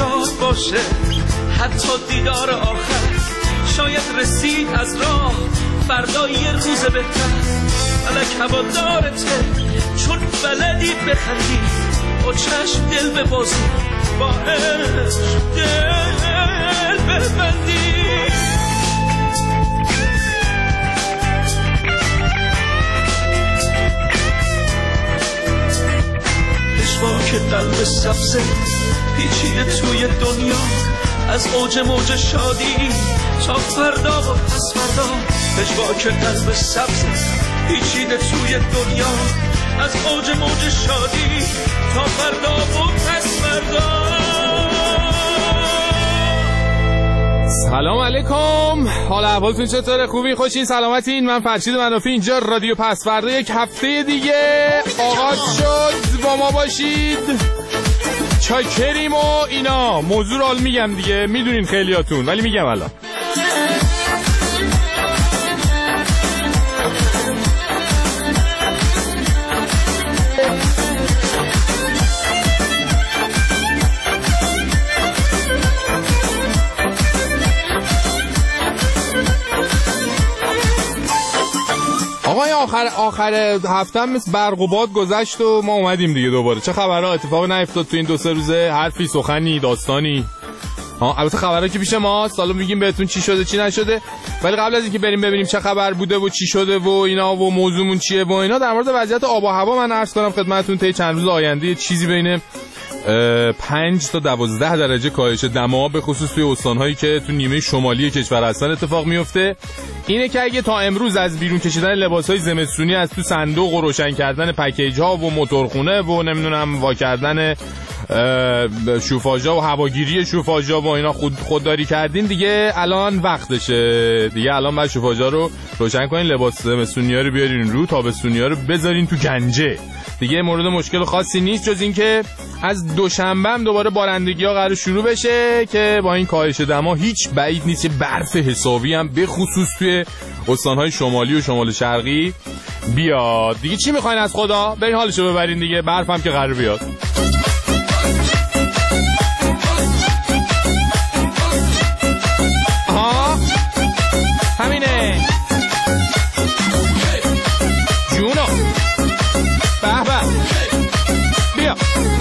شاد باشه حتی دیدار آخر، شاید رسید از راه فردا یه روز بهتر. فلک هوادارته چون بلدی بخندی، با چشم دل ببازی، با عشق دل ببندی. که قلب سبزه پیچیده توی دنیا، از اوج موج شادی تا فردا و پس فردا. پژواک قلب سبزه پیچیده توی دنیا، از اوج موج شادی تا فردا و پس فردا. سلام علیکم، حال احوالتون چطوره؟ خوبین؟ خوشین؟ سلامتین؟ من فرشید منافی، اینجا رادیو پسوردا. یک هفته دیگه آغاز شد، با ما باشید. چاکریم و اینا. موضوع رو حال میگم دیگه، میدونین خیلیاتون، ولی میگم الان. آقای آخر هفته مثل برق و باد گذشت و ما اومدیم دیگه دوباره. چه خبرها؟ اتفاق نیفتاد تو این 2-3 روزه؟ حرفی، سخنی، داستانی؟ البته خبرها که پیش ما، سالو میگیم بهتون چی شده چی نشده، ولی قبل از اینکه بریم ببینیم چه خبر بوده و چی شده و اینا و موضوعمون چیه و اینا، در مورد وضعیت آب و هوا من عرض کنم خدمتتون طی چند روز آینده چیزی بین 5 تا 12 درجه کاهش دما به خصوص توی استان‌هایی که تو نیمه شمالی کشور هستن اتفاق میفته. اینه که اگه تا امروز از بیرون کشیدن لباس‌های زمستونی، از تو صندوق و روشن کردن پکیج‌ها و موتورخونه و نمیدونم وا کردن شوفاژا و هواگیری شوفاژا و اینا خودداری کردین، دیگه الان وقتشه دیگه. الان بعد شوفاژا رو روشن کنین، لباس زمستونی‌ها رو بیارین رو، تابستونی‌ها رو بذارین تو گنجه. دیگه مورد مشکل خاصی نیست، جز این که از دوشنبه هم دوباره بارندگی‌ها قرار شروع بشه که با این کاهش دما هیچ بعید نیست که برف حسابی هم به خصوص توی استان‌های شمالی و شمال شرقی بیاد. دیگه چی می‌خواین از خدا؟ برین حالشو ببرین دیگه، برف هم که قرار بیاد. همینه جونو، به به، بیا.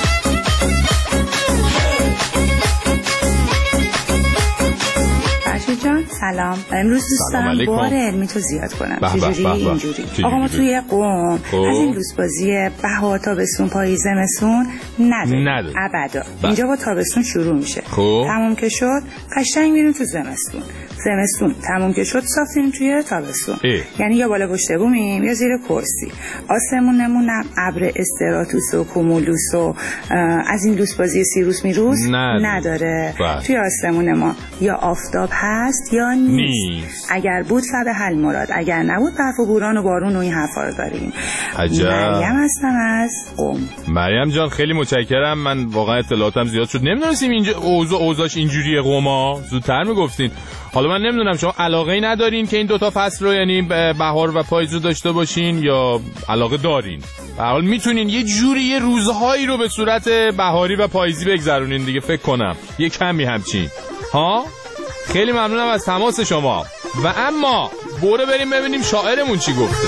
فرشید جان سلام. امروز دوست دارم بار علمی تو زیاد کنم. چجوری؟ اینجوری آقا ما توی قم از این لوسبازی بهار تابستون پاییز زمستون نداره ابدا. اینجا با تابستون شروع میشه، تموم که شد قشنگ میریم تو زمستون تموم که شد صاف میریم توی تابستون. یعنی یا بالا پشت بومیم یا زیر کرسی. آسمونمون ابر استراتوس و کومولوس و از این لوسبازی سیروس میروس نداره. توی آسمون ما یا آفتاب هست یا نیست. اگر بود فبحل مراد، اگر نبود برف و بوران و بارون و این حرفا رو داریم. مریم هستم از قم. مریم جان خیلی متشکرم. من واقعا اطلاعاتم زیاد شد، نمیدونستیم اینجا اوضاعش اینجوریه. قما زودتر میگفتین. حالا من نمیدونم شما علاقه‌ای ندارین که این دوتا فصل رو، یعنی بهار و پاییز رو داشته باشین یا علاقه دارین؟ به هر حال میتونین یه جوری یه روزهایی رو به صورت بهاری و پاییزی بگذرونین دیگه، فکر کنم یه کمی همچین. خیلی ممنونم از تماس شما. و اما برو بریم ببینیم شاعرمون چی گفته.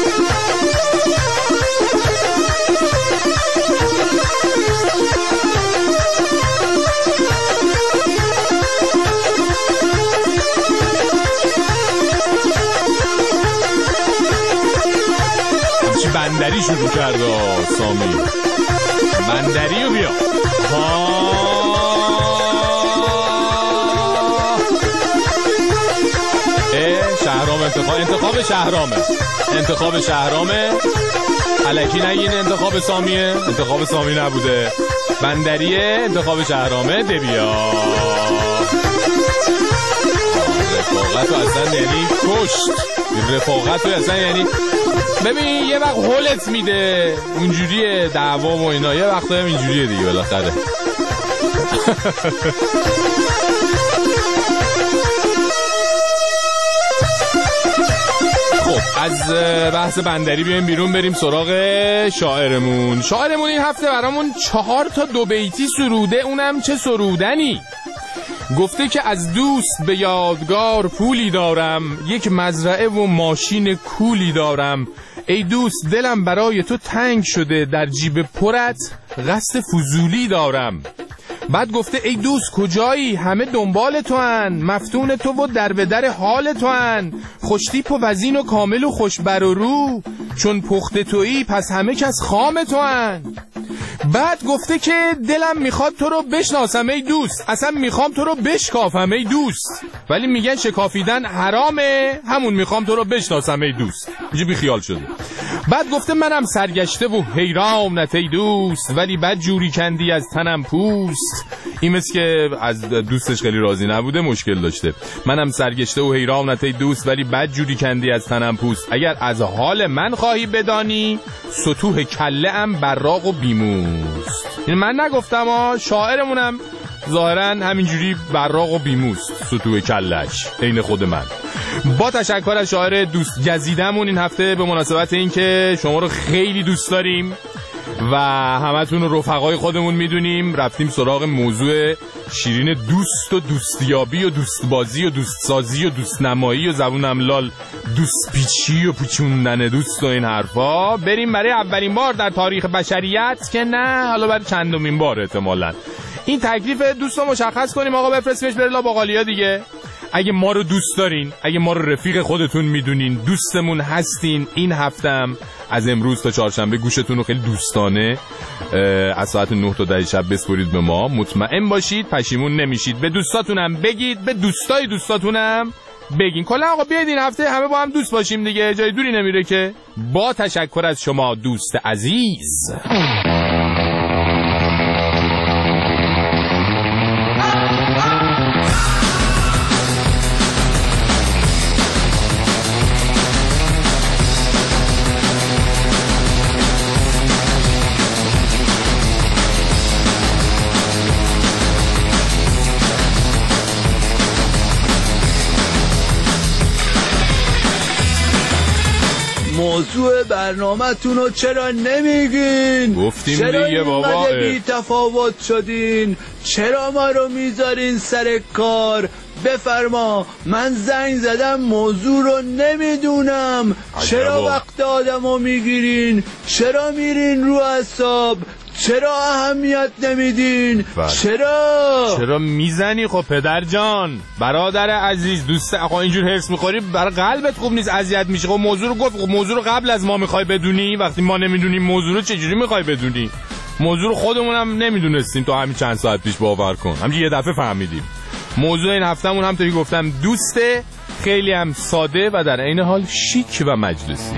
بندری شروع کرد سامی. بندری رو بیا. شهرام انتخاب شهرامه. الکی نگین انتخاب سامیه. انتخاب سامی نبوده، بندریه. انتخاب شهرامه. دبیا رفاقت رو اصلا یعنی کشت. رفاقت رو اصلا یعنی ببین یه وقت هولت میده اونجوریه دعوا و اینا، یه وقت هم اینجوریه دیگه بالاخره. خب از بحث بندری بیایم بیرون، بریم سراغ شاعرمون. شاعرمون این هفته برامون 4 تا 2 بیتی سروده، اونم چه سرودنی. گفته که از دوست به یادگار پولی دارم، یک مزرعه و ماشین کولی دارم. ای دوست دلم برای تو تنگ شده، در جیب پرت قصد فضولی دارم. بعد گفته ای دوست کجایی، همه دنبال تو هن، مفتون تو و در به در حال تو هن، خوشتیپ و وزین و کامل و خوشبر و رو، چون پخت تویی پس همه کس خام تو هن. بعد گفته که دلم میخواد تو رو بشناسم ای دوست، اصلا میخوام تو رو بشکافم ای دوست، ولی میگن شکافیدن حرامه، همون میخوام تو رو بشناسم ای دوست. اینجا بی خیال شده. بعد گفته منم سرگشته و حیرانت ای دوست، ولی بد جوری کندی از تنم پوست. این مثل که از دوستش خیلی راضی نبوده، مشکل داشته. منم سرگشته و حیرانت ای دوست، ولی بد جوری کندی از تنم پوست. اگر از حال من خواهی بدانی، سطوح کله ام براق و بیموست. این من نگفتم ها، شاعرمونم ظاهرا همینجوری براق و بیموست سطوح کلش، عین خود من. با تشکر از شاعر دوست گزیدمون این هفته به مناسبت این که شما رو خیلی دوست داریم و همتون رو رفقای خودمون میدونیم، رفتیم سراغ موضوع شیرین دوست و دوستیابی و دوستبازی و دوستسازی و دوستنمایی و زبونم لال دوست پیچی و پوچوندن دوست و این حرفا. بریم برای اولین بار در تاریخ بشریت، که نه حالا برای چندمین بار احتمالاً، این تکلیف دوست رو مشخص کنیم. آقا بفرستیمش بره لا باقالیا دیگه. اگه ما رو دوست دارین، اگه ما رو رفیق خودتون میدونین، دوستمون هستین، این هفتم از امروز تا چهارشنبه گوشتون رو خیلی دوستانه از ساعت 9 تا 10 شب بسپرید به ما. مطمئن باشید پشیمون نمیشید. به دوستاتونم بگید، به دوستای دوستاتونم بگین. کلا آقا بیاید این هفته همه با هم دوست باشیم دیگه، جای دوری نمیره که. با تشکر از شما دوست عزیز. موضوع برنامه‌تون رو چرا نمیگین؟ گفتیم دیگه بابا، چرا بی تفاوت شدین؟ چرا ما رو میذارین سر کار؟ بفرما، من زنگ زدم موضوع رو نمیدونم. چرا وقت آدم رو میگیرین؟ چرا میرین رو اعصاب؟ چرا اهمیت نمیدین؟ چرا میزنی؟ خب پدر جان، برادر عزیز، دوست، آقا اینجور حرص میخوری برای قلبت خوب نیست، اذیت میشه. خب موضوع رو گفت، موضوع رو قبل از ما میخوای بدونی؟ وقتی ما نمیدونیم موضوع رو چجوری میخوای بدونی؟ موضوع رو خودمون هم نمیدونستیم تا همین چند ساعت پیش، باور کن همین یه دفعه فهمیدیم. موضوع این هفتمون هم توی گفتم دوسته، خیلی هم ساده و در عین حال شیک و مجلسی.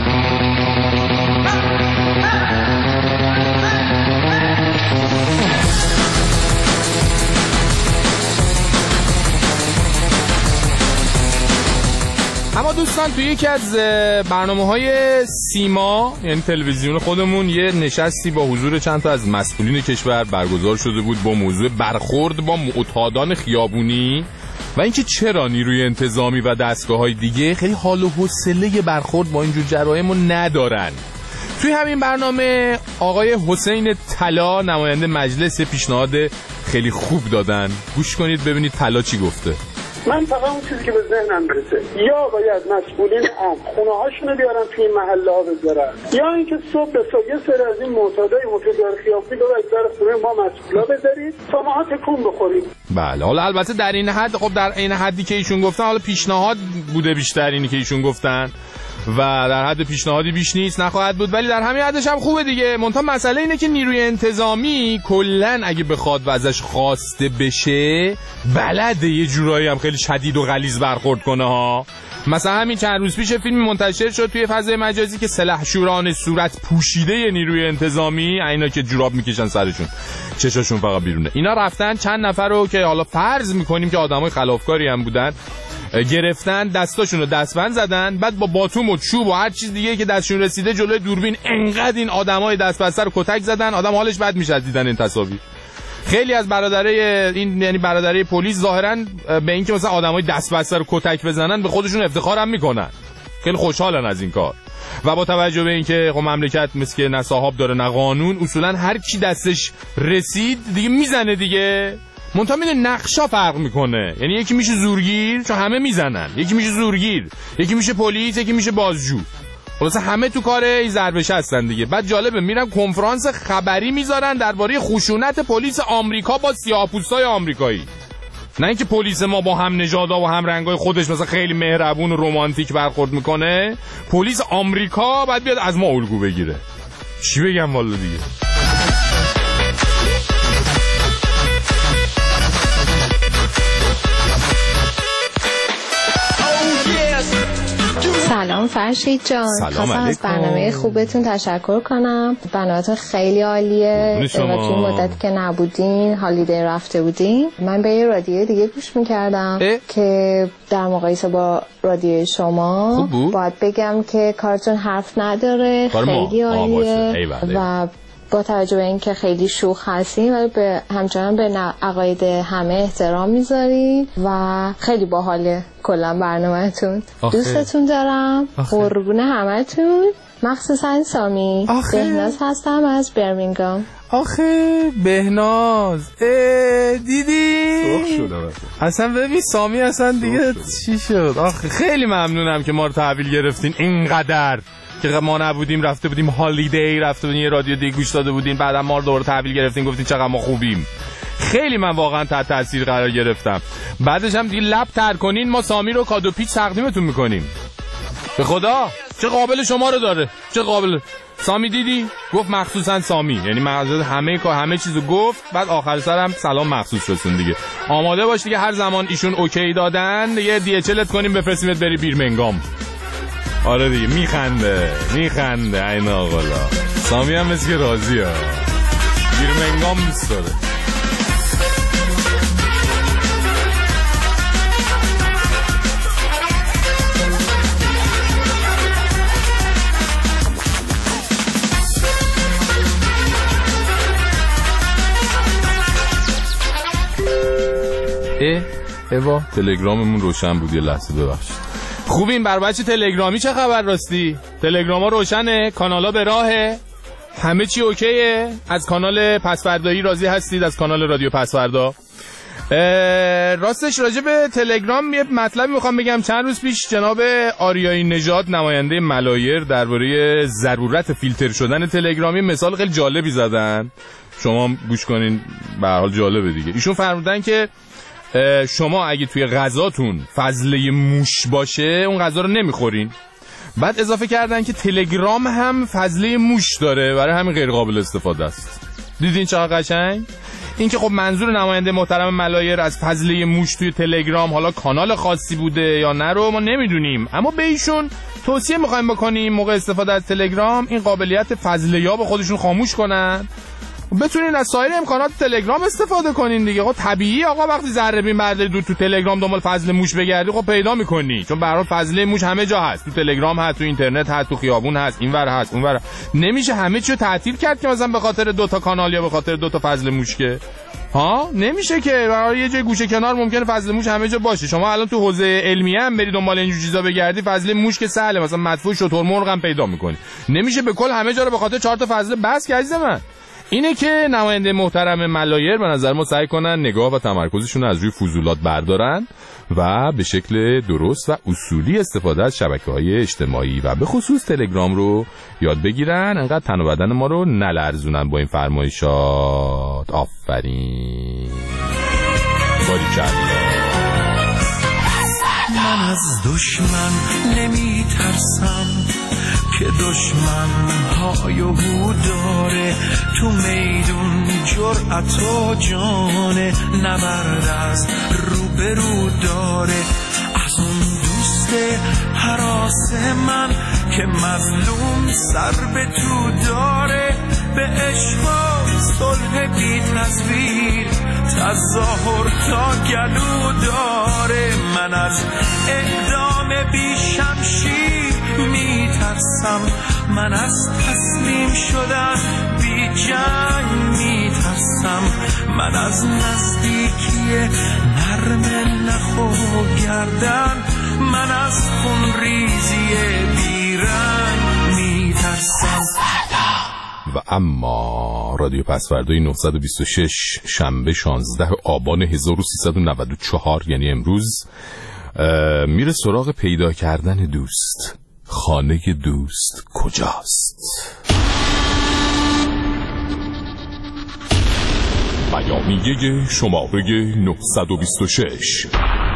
اما دوستان توی یکی از برنامه‌های سیما، یعنی تلویزیون خودمون، یه نشستی با حضور چند تا از مسئولین کشور برگزار شده بود با موضوع برخورد با معتادان خیابونی و اینکه چرا نیروی انتظامی و دستگاه‌های دیگه خیلی حال و حوصله برخورد با اینجور جرائمو ندارن. توی همین برنامه آقای حسین طلا، نماینده مجلس، پیشنهاد خیلی خوب دادن. گوش کنید ببینید طلا چی گفته. من فقط اون چیزی که به ذهنم برسه، یا باید مسئولین خونه هاشونو بیارن توی این محله ها بذارن، یا اینکه صبح به صبح یه سری از این معتادای معتاد خیابونی رو از در خونه ما مسئولا بذارید تا ما تکون بخوریم. بله، حالا البته در این حد، خب در این حدی که ایشون گفتن، حالا پیشنهاد بوده بیشتر اینی که ایشون گفتن و در حد پیشنهادی بیش نیست، نخواهد بود، ولی در همین حدش هم خوبه دیگه. منتها مسئله اینه که نیروی انتظامی کلن اگه بخواد و ازش خواسته بشه، بلده یه جورایی هم خیلی شدید و غلیظ برخورد کنه ها. مثلا همین چند روز پیش فیلمی منتشر شد توی فضای مجازی که سلحشوران صورت پوشیده نیروی انتظامی، اینا که جوراب میکشن سرشون، چشاشون فقط بیرونه، اینا رفتن چند نفر رو که حالا فرض میکنیم که آدمای خلافکاری هم بودن، گرفتن، دستاشون رو دستبند زدن، بعد با باتوم و چوب و هر چیز دیگه که دستشون رسیده جلوی دوربین انقدر این آدمای دستبسته رو کتک زدن، آدم حالش بد میشه دیدن این تصاویر. خیلی از برادرای این، یعنی برادرای پلیس، ظاهرا به اینکه مثلا آدمای دستبسته رو کتک بزنن به خودشون افتخار هم میکنن. خیلی خوشحالن از این کار. و با توجه به اینکه خب مملکت مثل که نه صاحب داره نه قانون، اصولا هر کی دستش رسید دیگه میزنه دیگه. منتها میده نقشا فرق میکنه، یعنی یکی میشه زورگیر چون همه میزنن، یکی میشه زورگیر، یکی میشه پلیس، یکی میشه بازجو. خلاص همه تو کار این ضربش هستن دیگه. بعد جالبه میرن کنفرانس خبری میذارن درباره خشونت پلیس آمریکا با سیاه‌پوستای آمریکایی. نه اینکه پلیس ما با هم نژادا و هم رنگای خودش مثلا خیلی مهربون و رمانتیک برخورد میکنه، پلیس آمریکا بعد بیاد از ما الگو بگیره. چی بگم والا دیگه. سلام فرشید جان، سلام علیکم. از برنامه خوبتون تشکر کنم. برنامه‌تون خیلی عالیه و توی مدتی که نبودین هالیدی رفته بودین، من به یه رادیو دیگه گوش میکردم که در مقایسه با رادیو شما باید بگم که کارتون حرف نداره، خیلی عالیه و با توجه به اینکه خیلی شوخ هستین ولی به همچنان به عقاید همه احترام میذارین و خیلی باحاله کلا برنامه‌تون. دوستتون دارم، قربون همتون، مخصوصا سامی. بهناز هستم از برمینگام. آخه بهناز دیدی اصلا ببین سامی اصلا دیگه چی شد. آخه خیلی ممنونم که ما رو تحویل گرفتین اینقدر که ما نبودیم، رفته بودیم هالیدی، رفته بودیم یه رادیو دیگه گوش داده بودیم، بعد ما رو دوباره تحویل گرفتین، گفتین چقدر ما خوبیم. خیلی من واقعا تحت تاثیر قرار گرفتم. بعدش هم دیگه لب تر کنین ما سامی رو کادو پیچ تقدیمتون میکنیم. به خدا چه قابل شما رو داره، چه قابل. سامی دیدی گفت مخصوصا سامی، یعنی مقصد همه چیزو گفت، بعد آخر سرم سلام مخصوص رسون دیگه. آماده باش دیگه، هر زمان ایشون اوکی دادن دیگه DHLت کنیم بفرستیمت بری بیرمنگام. آره دیگه میخنده این آقالا. سامی هم مثل که راضی ها، بیرمنگام دوست داره. ایوا تلگراممون روشن بود، یه لحظه ببخشید. خوبین بر بچه تلگرامی چه خبر راستی؟ تلگراما روشنه، کانالا به راهه، همه چی اوکیه؟ از کانال پسفردایی راضی هستید؟ از کانال رادیو پسفردا؟ راستش راجع به تلگرام یه مطلبی میخوام بگم. چند روز پیش جناب آریایی نژاد نماینده ملایر درباره ضرورت فیلتر شدن تلگرامی مثال خیلی جالبی زدن، شما گوش کنین، به هر حال جالبه دیگه. ایشون فرمودن که شما اگه توی غذاتون فضله موش باشه اون غذا رو نمیخورین. بعد اضافه کردن که تلگرام هم فضله موش داره، برای همین غیر قابل استفاده است. دیدین چقدر قشنگ؟ این که خب منظور نماینده محترم ملایر از فضله موش توی تلگرام حالا کانال خاصی بوده یا نه رو ما نمیدونیم، اما به ایشون توصیه میخوایم بکنیم موقع استفاده از تلگرام این قابلیت فضله یا به خودشون خاموش کنن، بتونین از سایر امکانات تلگرام استفاده کنین دیگه. خب طبیعی آقا وقتی ذره بین برداری تو تلگرام دنبال فضل موش بگردی خب پیدا میکنی، چون به هر حال فضله موش همه جا هست، تو تلگرام هست، تو اینترنت هست، تو خیابون هست، اینور هست اونور. نمیشه همه چیو تعطیل کرد که مثلا به خاطر 2 تا کانال یا به خاطر 2 تا فضل موش که نمیشه که. برای یه جای گوشه کنار ممکنه فضل موش همه جا باشه. شما الان تو حوزه علمیه هم بری دنبال این چیزا بگردی فضل موش که سهله، مثلا مدفوع شترمرغ هم پیدا میکنی. نمیشه به کل همه جا رو به خاطر 4 تا فضل بس که عزیز من. اینه که نماینده محترم ملایر به نظر ما سعی کنن نگاه و تمرکزشون از روی فضولات بردارن و به شکل درست و اصولی استفاده از شبکه‌های اجتماعی و به خصوص تلگرام رو یاد بگیرن، انقدر تن و بدن ما رو نلرزونن با این فرمایشات. آفرین، باریکلا. من از دشمن نمی ترسم که دشمن های و داره، تو میدون جرأت و جانه، نبرد از روبرو داره، از اون دوست هراس من که مظلوم سر به تو داره، به عشق و صلح بی تصویر تظاهر تا گلو داره، من از اعدام بی شمشیر می ترسم، من از تسلیم شدن بی جنگ می ترسم، من از نزدیکی نرم نخو گردن من از خون ریزی بیرنگ میترسم. و اما رادیو پسوردوی 926 شنبه 16 آبان 1394 یعنی امروز میره سراغ پیدا کردن دوست. خانه دوست کجاست؟ بیانیه شماره 926.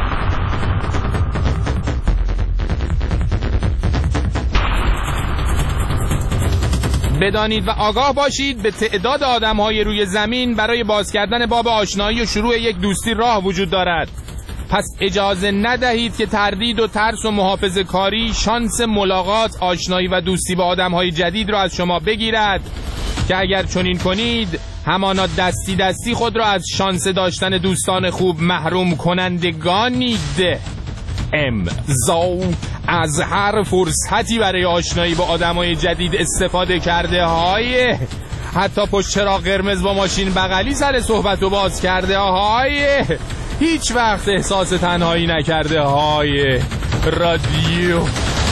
بدانید و آگاه باشید به تعداد آدم‌های روی زمین برای باز کردن باب آشنایی و شروع یک دوستی راه وجود دارد. پس اجازه ندهید که تردید و ترس و محافظه کاری شانس ملاقات، آشنایی و دوستی با آدم‌های جدید را از شما بگیرد که اگر چنین کنید همانا دستی دستی خود را از شانس داشتن دوستان خوب محروم کنندگانید. امضا از هر فرصتی برای آشنایی با آدمای جدید استفاده کرده های حتی پشت چراغ قرمز با ماشین بغلی سر صحبت و باز کرده های هیچ وقت احساس تنهایی نکرده های رادیو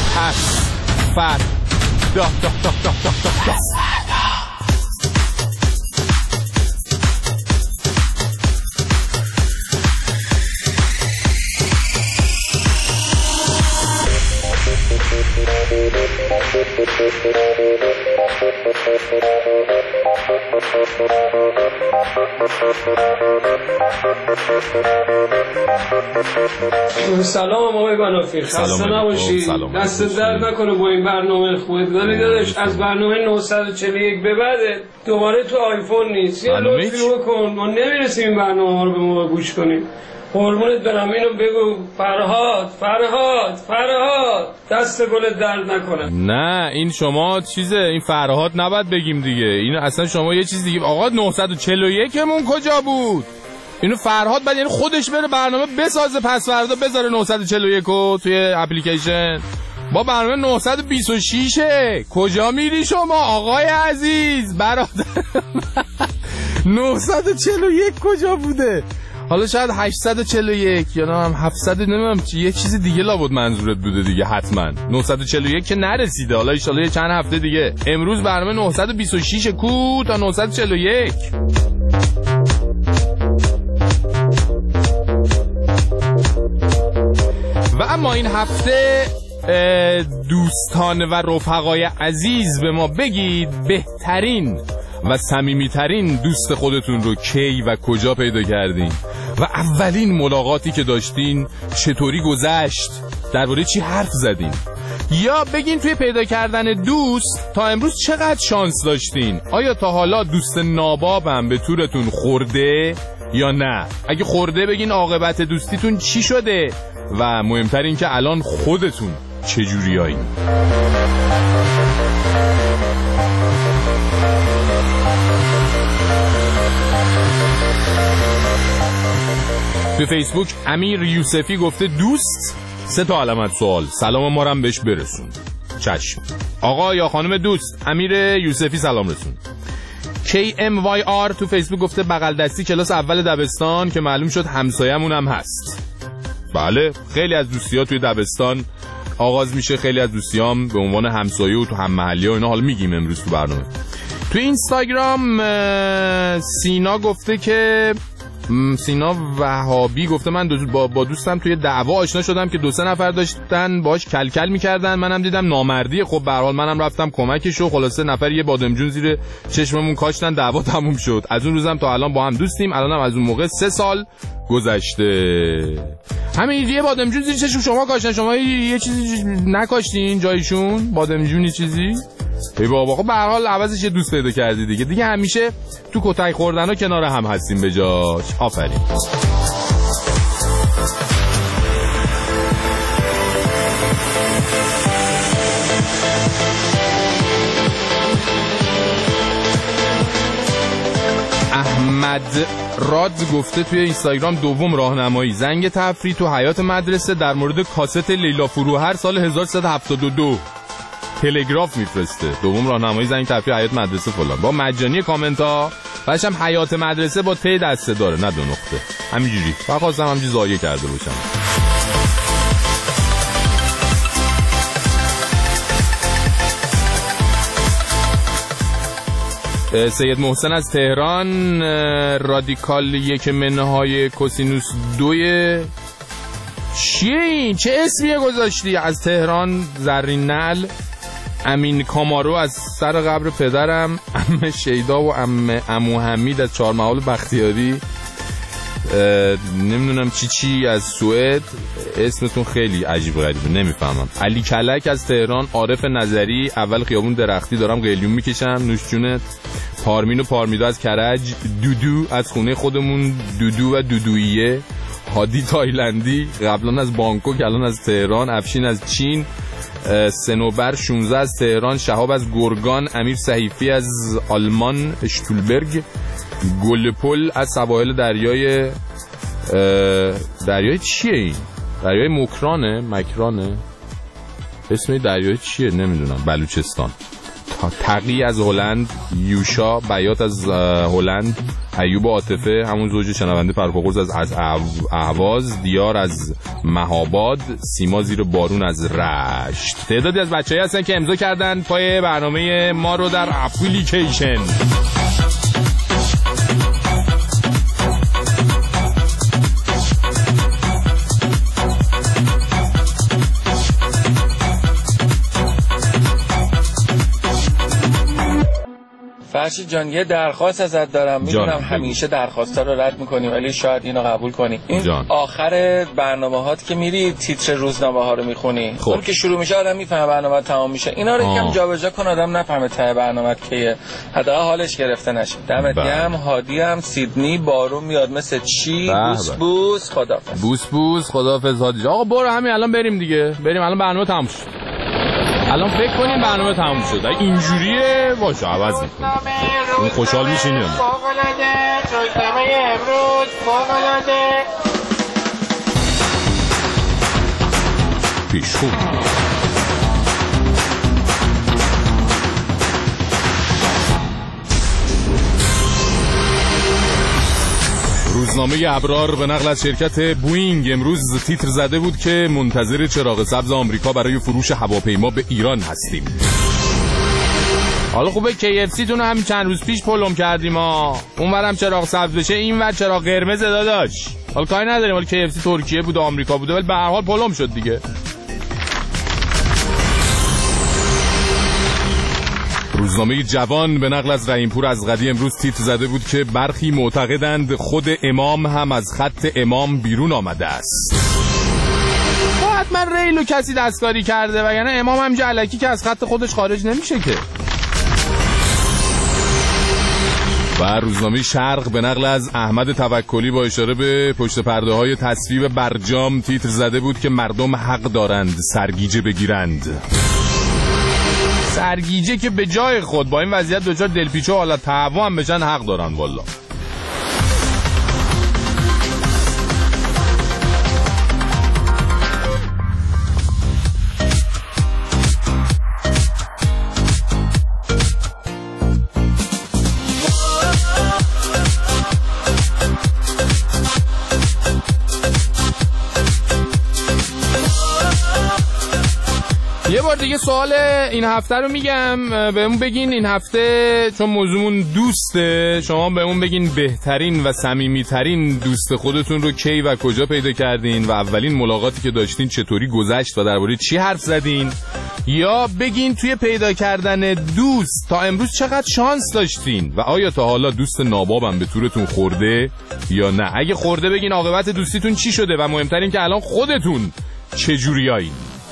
پسوردا. سلام آقای بنافی، خسته نباشید، دست درد نکنه با این برنامه خودت. ولی داداش از برنامه 941 به بعد دوباره تو آیفون نیست. یه لطفی بکن ما نمیرسیم این برنامه ها رو به موقع گوش کنیم. قربونت برم اینو بگو. فرهاد دست گلت درد نکنه. نه این شما چیزه، این فرهاد نباید بگیم دیگه. این اصلا شما یه چیز دیگه. آقا 941 مون کجا بود؟ اینو فرهاد بعد یعنی خودش بره برنامه بسازه پسوردا بذاره 941 رو توی اپلیکیشن. با برنامه 926 کجا میری شما آقای عزیز برادر؟ 941 کجا بوده؟ حالا شاید 841 یا نه 700 نمیدونم یه چیز دیگه لابد منظورت بوده دیگه حتما. 941 که نرسیده، حالا ان شاءالله چند هفته دیگه. امروز برنامه 926 کو تا 941. و اما این هفته دوستان و رفقای عزیز به ما بگید بهترین و صمیمیترین دوست خودتون رو کی و کجا پیدا کردین و اولین ملاقاتی که داشتین چطوری گذشت، درباره چی حرف زدین. یا بگین توی پیدا کردن دوست تا امروز چقدر شانس داشتین. آیا تا حالا دوست نابابم به تورتون خورده یا نه؟ اگه خورده بگین عاقبت دوستیتون چی شده و مهمتر این که الان خودتون چجوریایین. تو فیسبوک امیر یوسفی گفته دوست 3 علامت سوال، سلام ما رم بهش برسون. چشم. آقا یا خانم دوست امیر یوسفی سلام رسون. KMYR تو فیسبوک گفته بغل دستی کلاس اول دبستان که معلوم شد همسایه‌مون هم هست. بله خیلی از دوستی‌ها توی دبستان آغاز میشه، خیلی از دوستیام به عنوان همسایه و تو هم محلی و اینا حالا میگیم امروز تو برنامه. تو اینستاگرام سینا گفته که سینا وهابی گفته من با دوستم توی دعوا آشنا شدم که 2-3 نفر داشتن باهاش کلکل میکردن، منم دیدم نامردیه، خب به هر حال منم رفتم کمکش و خلاصه نفر یه بادمجون زیر چشممون کاشتن، دعوا تموم شد. از اون روزم تا الان با هم دوستیم. الانم از اون موقع 3 سال گذشته. همین یه بادمجون زیر چشم شما کاشتن، شما یه چیزی نکاشتین جایشون بادمجونی چیزی؟ ای بابا خب به هر حال عوضش یه دوست پیدا کردی دیگه همیشه تو کتک خوردن و کنار هم هستیم به جاش. آفرین. احمد راد گفته توی اینستاگرام دوم راهنمایی زنگ تفریح تو حیاط مدرسه در مورد کاست لیلا فروهر سال 1372 تلگراف میفرسته. دوم راهنمایی زنگ تفریح حیاط مدرسه فلان با مجانی کامنت ها، بعدش هم حیاط مدرسه با ت دسته داره نه 2 نقطه. همینجوری فقط خواستم همینجوری ضایع کرده باشم. سید محسن از تهران، رادیکال 1 منهای کوسینوس 2 چیه این؟ چه اسمیه گذاشتی؟ از تهران زرین نعل. امین کامارو از سر قبر پدرم، عمه شیدا و عمو حمید از چهارمحال بختیاری، نمیدونم چی از سوئد. اسمتون خیلی عجیب غریبه نمیفهمم. علی کلک از تهران، عارف نظری اول خیابون درختی دارم قلیون میکشم نوش جونت. پارمین و پارمیدا از کرج، دودو از خونه خودمون، دودو و دودویه. هادی تایلندی قبلا از بانکوک الان از تهران. افشین از چین، سنوبر 16 از تهران، شهاب از گرگان، امیر صحیفی از آلمان اشتولبرگ، گلپل از سواحل دریای چیه این؟ دریای مکرانه اسم دریای چیه نمیدونم. بلوچستان. تقی از هلند، یوشا بیات از هلند، ایوب عاطفه همون زوج شنونده پرفاقرز از اهواز، دیار از مهاباد، سیما زیر بارون از رشت. تعدادی از بچه‌ای هستن که امضا کردن پای برنامه ما رو در اپلیکیشن. فرشید جان یه درخواست ازت دارم. میدونم همیشه درخواستا رو رد میکنی ولی شاید اینو قبول کنی. این آخر برنامه‌هات که میری تیتر روزنامه ها رو میخونی، اون که شروع میشه آدم میفهمه برنامه تمام میشه. اینا رو یکم جابجا کن آدم نفهمه ته برنامه‌ات کیه، حداقل حالش گرفته نشه. دمت گرم. هادی هم سیدنی بارون میاد مثل چی. بوس خدافظ. بوس خدافظ هادی. آقا برو همین الان بریم دیگه. بریم الان برنامه تمام شد. الان فکر کنیم برنامه تموم شد. اینجوریه باشه عوض میکنیم. اون خوشحال میشین یا نه؟ پیش خوب. روزنامه ابرار به نقل از شرکت بوئینگ امروز تیتر زده بود که منتظر چراغ سبز آمریکا برای فروش هواپیما به ایران هستیم. حالا خوبه KFC تون همین چند روز پیش پلم کردیم اونورم چراغ سبز بشه اینور چراغ قرمز داداش. حالا کاری نداریم ولی KFC ترکیه بود آمریکا بوده ولی به هر حال پلم شد دیگه. روزنامه جوان به نقل از رحیمپور از قدی امروز تیتر زده بود که برخی معتقدند خود امام هم از خط امام بیرون آمده است. حتما ریلو کسی دستکاری کرده وگرنه امام هم جلکی که از خط خودش خارج نمیشه که. و روزنامه شرق به نقل از احمد توکلی با اشاره به پشت پرده های تصویب برجام تیتر زده بود که مردم حق دارند سرگیجه بگیرند. سرگیجه که به جای خود با این وضعیت دچار دلپیچه و حالت تهوع هم بشن حق دارن والله. یه بار دیگه سوال این هفته رو میگم بهمون بگین این هفته چون موضوعمون دوسته شما بهمون بگین بهترین و صمیمیترین دوست خودتون رو کی و کجا پیدا کردین و اولین ملاقاتی که داشتین چطوری گذشت و درباره چی حرف زدین، یا بگین توی پیدا کردن دوست تا امروز چقدر شانس داشتین و آیا تا حالا دوست نابابم به تورتون خورده یا نه. اگه خورده بگین عاقبت دوستیتون چی شده و مهمتر این که الان خودتون چجوریایین.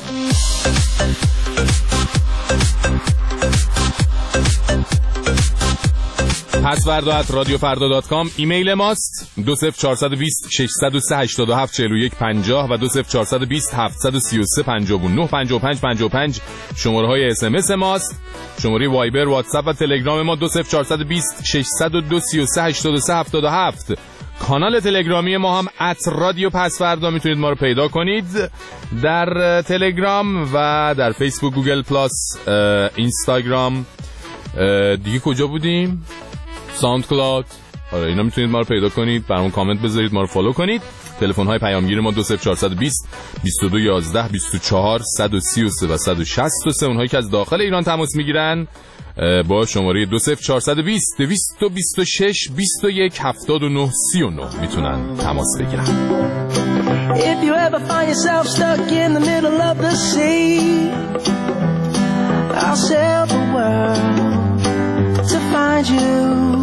password@radiofarda.com ایمیل ماست 20420 603 87 41 50 و 20420 733 59 55 55 شماره های SMS ماست. شماره وایبر، واتساپ و تلگرام ما 20420 602 33 83 77. کانال تلگرامی ما هم @رادیو پسوردا میتونید ما رو پیدا کنید در تلگرام و در فیسبوک، گوگل پلاس، اینستاگرام. دیگه کجا بودیم؟ ساوند کلاود. آره اینا میتونید ما رو پیدا کنید، برامون کامنت بذارید، ما رو فالو کنید. تلفن های پیامگیر ما 20420 2211 24 133 و 163. اونهایی که از داخل ایران تماس میگیرن با شماره 20420 226 21 79 39 میتونن تماس بگیرن. If you ever find yourself stuck in the middle of the sea, I'll sail the world to find you.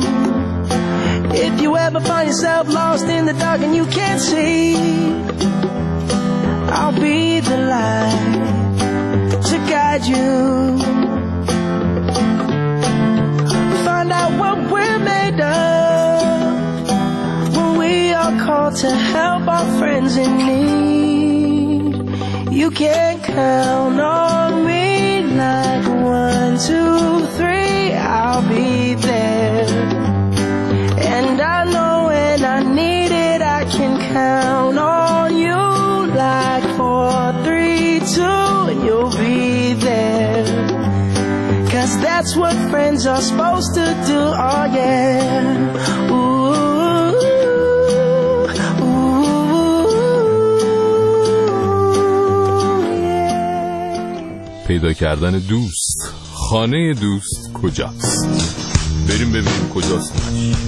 If you ever find yourself lost in the dark and you can't see, I'll be the light to guide you. Find out what we're made of when we are called to help our friends in need. You can count on me like 1, 2, 3, I'll be there. And I know when I need it, I can count on you like 4, 3, 2, and you'll be there. 'Cause that's what friends are supposed to do, oh yeah. Ooh, yeah. پیدا کردن دوست. خانه دوست کجاست؟ بریم ببینیم کجاست.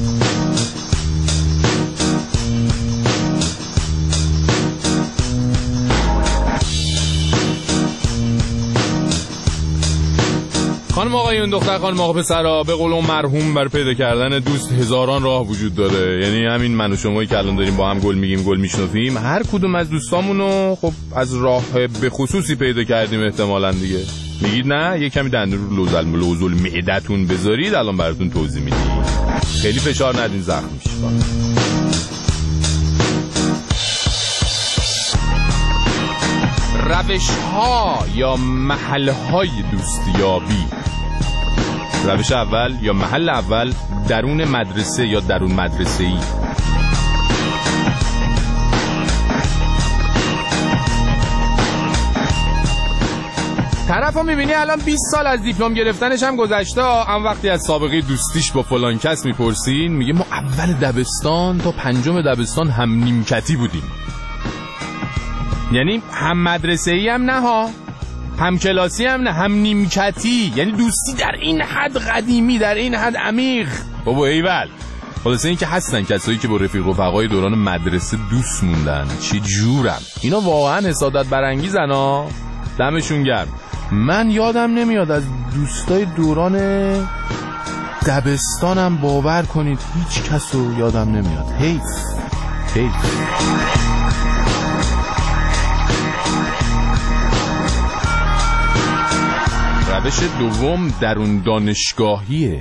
خانم آقایون، دختر خانم آقا پسرا، به قول اون مرحوم بر پیدا کردن دوست هزاران راه وجود داره. یعنی همین من و شمایی که الان داریم با هم گل میگیم، گل میشنفیم، هر کدوم از دوستامونو خب از راه به خصوصی پیدا کردیم احتمالاً دیگه. میگید نه یه کمی دندون رو لوزل معدتون بذارید الان براتون توضیح میدیم. خیلی فشار ندین زخم میشه. روش ها یا محل های دوستیابی. روش اول یا محل اول، درون مدرسه یا درون مدرسه‌ای. طرف رو میبینی الان 20 سال از دیپلم گرفتنش هم گذشته، هم وقتی از سابقه دوستیش با فلان کس میپرسین میگه ما اول دبستان تا 5 دبستان هم نیمکتی بودیم. یعنی هم مدرسه‌ای هم نه ها، هم کلاسی هم نه، هم نیمکتی. یعنی دوستی در این حد قدیمی، در این حد عمیق. بابا ایول. خلاصه این که هستن کسایی که با رفیق رفقای دوران مدرسه دوست موندن. چه جورم اینا، واقعا حسادت برانگیزن ها. دمشون گرم. من یادم نمیاد از دوستای دوران دبستانم، باور کنید هیچ کسو یادم نمیاد. حیف. روش دوم درون دانشگاهیه.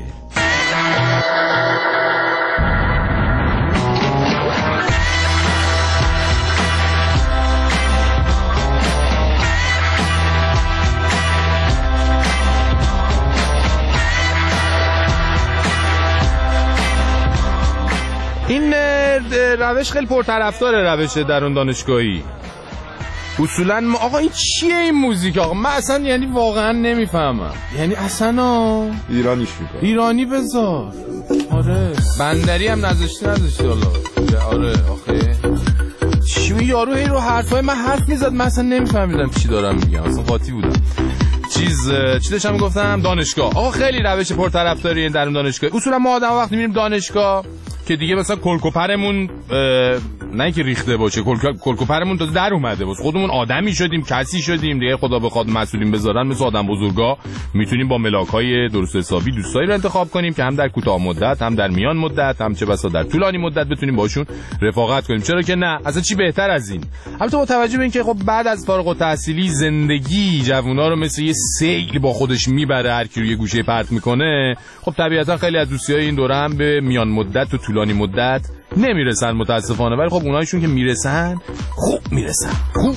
این روش خیلی پرطرفدار، روش درون دانشگاهی. اصولا آقا این چیه این موزیک آقا؟ من اصلا یعنی واقعا نمیفهمم. یعنی اصلا ایرانیش میکنم، ایرانی بذار. آره بندری هم نذاشتی حالا. آره آخه چی یارو هی رو حرفای من حرف میزد، من اصلا نمیفهمیدم چی دارم میگم، اصلا قاطی بودم. چی داشتم میگفتم؟ دانشگاه. آقا خیلی روش پرطرفداریه در دانشگاه. اصولا ما آدم وقتی میریم دانشگاه که دیگه مثلا کلکوپرمون نه که ریخته باشه، کلکوپرمون تا در اومده باشه، خودمون آدمی شدیم، کسی شدیم دیگه، خدا بخواد مسئولین بذارن مثل آدم بزرگا میتونیم با ملاک‌های درست حسابی دوستایی رو انتخاب کنیم که هم در کوتاه مدت، هم در میان مدت، هم چه بسا در طولانی مدت بتونیم باشون رفاقت کنیم. چرا که نه؟ اصلا چی بهتر از این؟ البته با توجه به اینکه خب بعد از فارغ التحصیلی زندگی جوونا رو مثل یه سیل با خودش میبره، هر کی رو یه گوشه پرت میکنه، خب طبیعتا خیلی از دوستیای این دوره هم به میان مدت و طولانی مدت نمیرسن متاسفانه، ولی خب اونایشون که میرسن خوب میرسن. خوب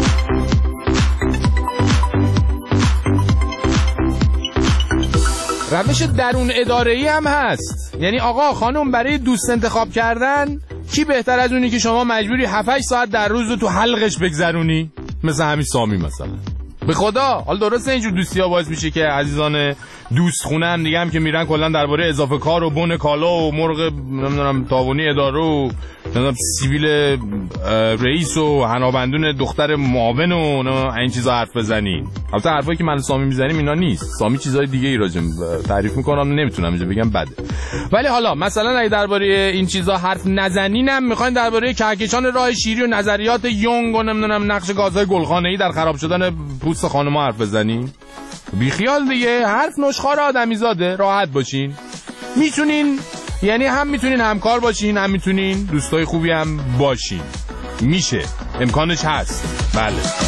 روش درون اداره‌ای هم هست. یعنی آقا خانم برای دوست انتخاب کردن کی بهتر از اونی که شما مجبوری 7-8 ساعت در روز رو تو حلقش بگذرونی، مثل همین سامی مثلا. به خدا حال درسته اینجور دوستی ها باعث میشه که عزیزان دوست خونه هم دیگه هم که میرن کلا درباره اضافه کار و بن کالا و مرغ نمیدونم تاوانی اداره و نمیدونم سیبیل رئیس و حنابندون دختر معاون و این چیزا حرف بزنین. البته حرفایی که من سامی میزنیم اینا نیست، سامی چیزای دیگه ای راجع تعریف میکنم، نمیتونم اینجا بگم بده. ولی حالا مثلا اگه درباره این چیزا حرف نزنینم میخواین درباره کهکشان راه شیری و نظریات یونگ و نمیدونم نقش گازهای گلخانه‌ای در خراب شدن پوست خانم‌ها حرف بزنین. بی خیال دیگه، حرف نشخوار آدمیزاده، راحت باشین. میتونین، یعنی هم میتونین همکار باشین، هم میتونین دوستای خوبی هم باشین. میشه، امکانش هست. بله.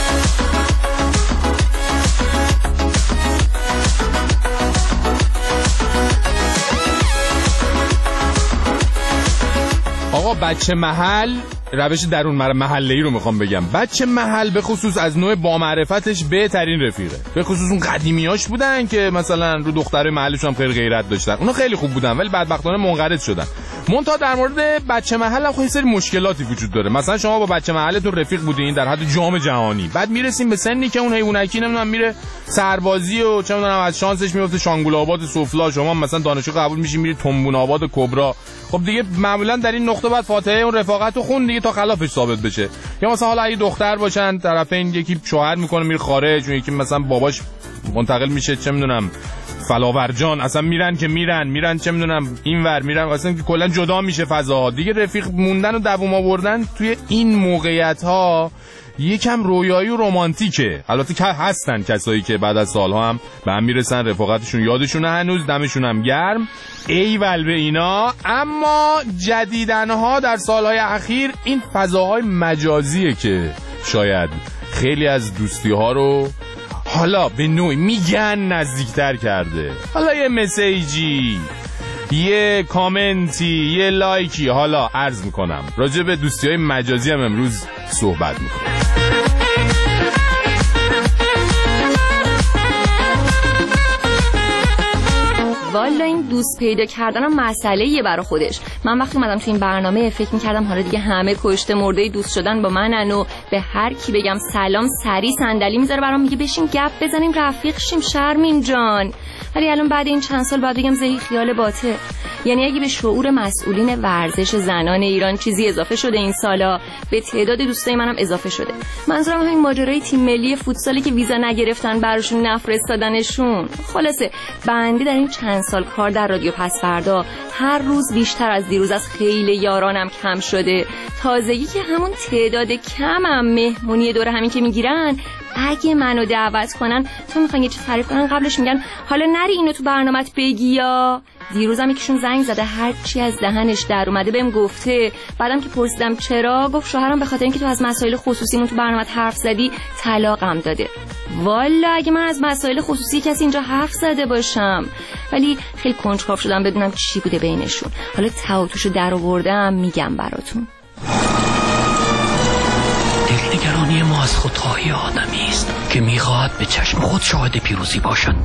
آقا بچه محل، روش درون محله‌ای رو میخوام بگم. بچه محل به خصوص از نوع با معرفتش بهترین رفیقه. به خصوص اون قدیمیاش بودن که مثلا رو دختره محلشون هم خیلی غیرت داشتن. اونا خیلی خوب بودن ولی بدبختانه منقرض شدن. منتها در مورد بچه محل هم خیلی سری مشکلاتی وجود داره. مثلا شما با بچه محلتون رفیق بودین در حد جام جهانی، بعد میرسیم به سنی که اون حیوانکی نمیدونم میره سربازی و چه میدونم از شانسش میفته شانگول آباد سفلا، شما مثلا دانشجو قبول میشی میری تنبون آباد کبرا. خب دیگه معمولا در این نقطه بعد فاتحه اون رفاقت رو خون دیگه تا خلافش ثابت بشه. یا مثلا حالا اگه دختر باشن طرفین، یکی شوهر میکنه میره خارج، اون یکی مثلا باباش منتقل میشه چه میدونم فلاورجان، اصلا میرن چه میدونم اینور میرن، اصلا که کلا جدا میشه فضاها دیگه. رفیق موندن و دووم آوردن توی این موقعیت ها یکم رویایی و رمانتیکه. البته که هستن کسایی که بعد از سالها هم به هم میرسن، رفاقتشون یادشونه، هنوز دمشون هم گرم، ایول به اینا. اما جدیدنها در سالهای اخیر این فضاهای مجازیه که شاید خیلی از دوستی ها رو حالا به نوعی میگن نزدیکتر کرده. حالا یه مسیجی، یه کامنتی، یه لایکی، حالا عرض میکنم راجع به دوستی های مجازی هم امروز صحبت میکنم. والا این دوست پیدا کردنم مسئله‌ایه برای خودش. من وقتی اومدم تو این برنامه فکر می‌کردم حالا دیگه همه کشته مرده دوست شدن با منن و به هر کی بگم سلام سری صندلی میذاره برام میگه بشین گپ بزنیم رفیق شیم شرمین جان. ولی الان بعد این چند سال بعد بگم زهی خیال باطل. یعنی اگه به شعور مسئولین ورزش زنان ایران چیزی اضافه شده این سالا، به تعداد دوستای منم اضافه شده. منظورم همین ماجرای تیم ملی فوتسالی که ویزا نگرفتن براشون نفرستادنشون. خلاصه بنده در این چند سال کار در رادیو پس فردا هر روز بیشتر از دیروز از خیلی یارانم کم شده. تازگی که همون تعداد کمم مهمونی دور همین که میگیرن، اگه منو دعوت کنن تو میخوان یه چیز تعریف کنن قبلش میگن حالا نری اینو تو برنامه‌ت بگی. یا دیروزم یکیشون زنگ زده هر چی از دهنش در اومده بهم گفته. بعدم که پرسیدم چرا، گفت شوهرم به خاطر اینکه تو از مسائل خصوصیمون تو برنامه‌ت حرف زدی طلاقم داده. والا اگه من از مسائل خصوصی کسی اینجا حرف زده باشم، ولی خیلی کنجکاو شدم بدونم چی بوده بینشون. حالا تاوتوشو در آوردم میگم براتون. دلنگرانی ما از خودخواهی آدمی است که میخواهد به چشم خود شاهد پیروزی باشد.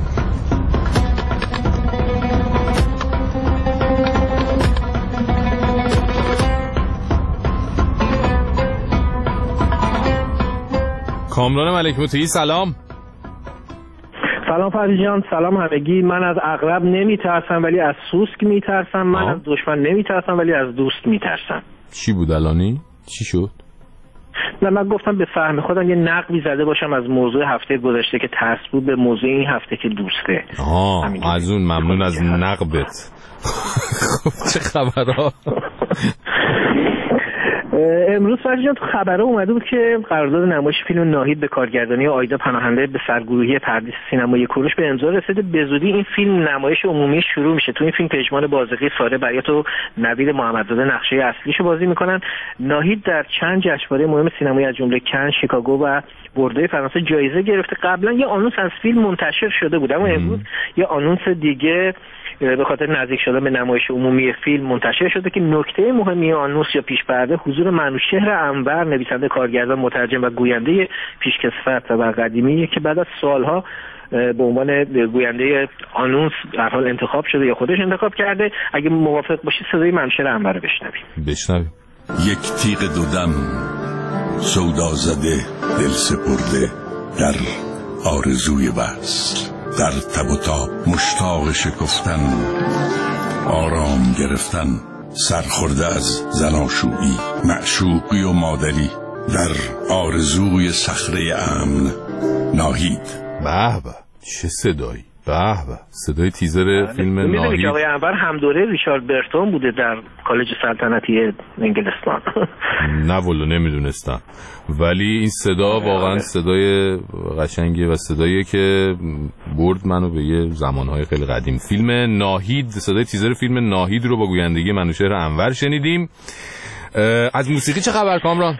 کامران ملک موتی سلام. سلام فرید جان، سلام همگی. من از عقرب نمیترسم ولی از سوسک میترسم. من از دشمن نمیترسم ولی از دوست میترسم. چی بود الانی؟ چی شد؟ نه من گفتم به فهم خودم یه نقبی زده باشم از موضوع هفته گذشته که ترس بود به موضوع این هفته که دوسته. از اون ممنون از نقبت. خب چه خبرها؟ امروز فرید جان تو خبرها اومده بود که قرارداد نمایش فیلم ناهید به کارگردانی آیدا پناهنده به سرگروهی پردیس سینمایی کوروش به امضا رسیده. به زودی این فیلم نمایش عمومی شروع میشه. تو این فیلم پژمان بازرگی، ساره بیات و نوید محمدزاده نقشه اصلیشو بازی میکنن. ناهید در چند جشنواره مهم سینمایی از جمله کن، شیکاگو و بوردوی فرانسه جایزه گرفته. قبلا یه آنونس از فیلم منتشر شده بود اما امروز یه آنونس دیگه به خاطر نزدیک شدن به نمایش عمومی فیلم منتشر شده که نکته مهمی آنونس یا پیش‌پرده حضور منوچهر انور، نویسنده، کارگردان، مترجم و گوینده پیشکسوت و قدیمی که بعد از سالها به عنوان گوینده آنونس در حال انتخاب شده یا خودش انتخاب کرده. اگه موافق باشید صدای منوچهر انور رو بشنویم. یک تیغ دو دم سودا زده دل سپرده در آرزوی وصل، در تب و تاب مشتاق شکفتن، آرام گرفتن، سرخورده از زناشویی، معشوقی و مادری، در آرزوی صخره امن. ناهید. به به چه صدایی، به به صدای تیزر فیلم ناهید. میدونی که آقای انور همدوره ریچارد برتون بوده در کالج سلطنتی انگلستان. نه والا نمیدونستم، ولی این صدا واقعا صدای قشنگیه و صداییه که برد منو به یه زمانهای خیلی قدیم. فیلم ناهید، صدای تیزر فیلم ناهید رو با گویندگی منوشهر انور شنیدیم. از موسیقی چه خبر کامران؟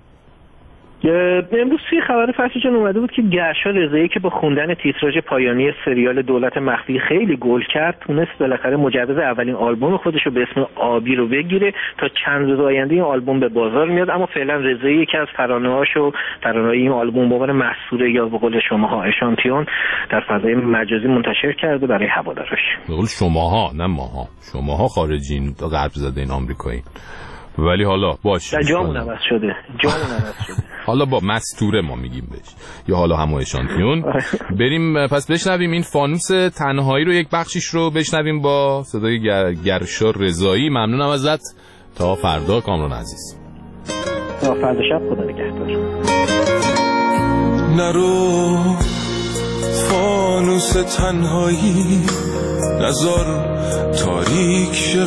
امروز توی خبر فصل جان اومده بود که گرشا رضایی که با خوندن تیتراژ پایانی سریال دولت مخفی خیلی گل کرد، تونست بالاخره مجوز اولین آلبوم خودش رو به اسم آبی رو بگیره. تا چند روز آینده این آلبوم به بازار میاد، اما فعلا رضایی یکی از ترانه‌هاشو، ترانه‌های این آلبوم به عنوان محصوره یا به قول شماها اشانتیون در فضای مجازی منتشر کرده برای هوادارش. به قول شماها نه ماها، شماها خارجین تا غرب زده این آمریکایی، ولی حالا باشه جامون عوض شده. حالا با مستوره ما میگیم بهش، یا حالا همو اشانتیون. بریم پس بشنویم این فانوس تنهایی رو، یک بخشیش رو بشنویم با صدای گرشا رضایی. ممنونم ازت. تا فردا کامران عزیز. تا فردا شب، خدا نگهدار. نرو فانوس تنهایی، نزار تاریک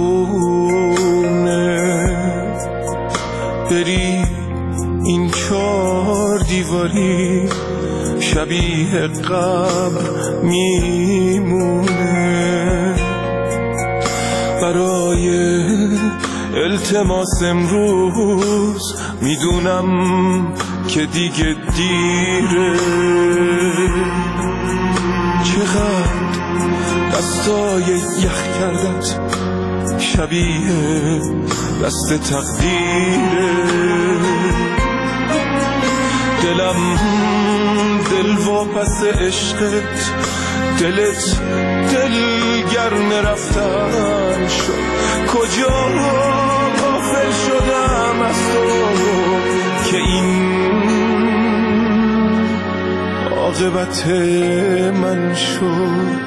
خونه، بری این 4 دیواری شبیه قبر میمونه. برای التماس امروز میدونم که دیگه دیره، چقدر دستای یخ کردت شبیه دست تقدیره. دلم دل واپس عشقت، دلت دل گرم رفتن شد. کجا غافل شدم از تو که این عاقبت من شد.